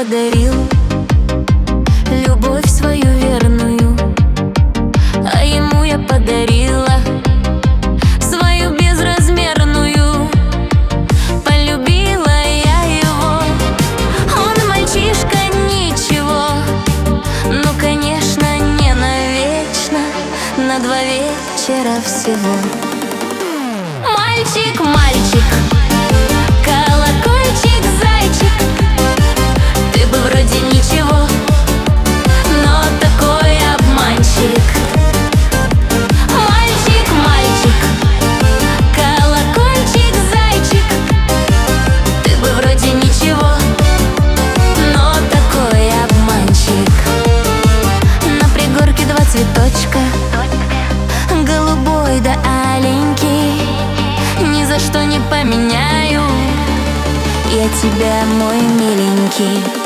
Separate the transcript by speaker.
Speaker 1: подарил любовь свою верную, а ему я подарила свою безразмерную. Полюбила я его, он мальчишка ничего, ну конечно не навечно, на 2 вечера всего. Мальчик, мальчик, колокольчик, зайчик, ты бы вроде ничего, но такой обманщик. Мальчик, мальчик, колокольчик, зайчик, ты бы вроде ничего, но такой обманщик. На пригорке 2 цветочка, голубой да аленький, ни за что не поменяю я тебя, мой миленький.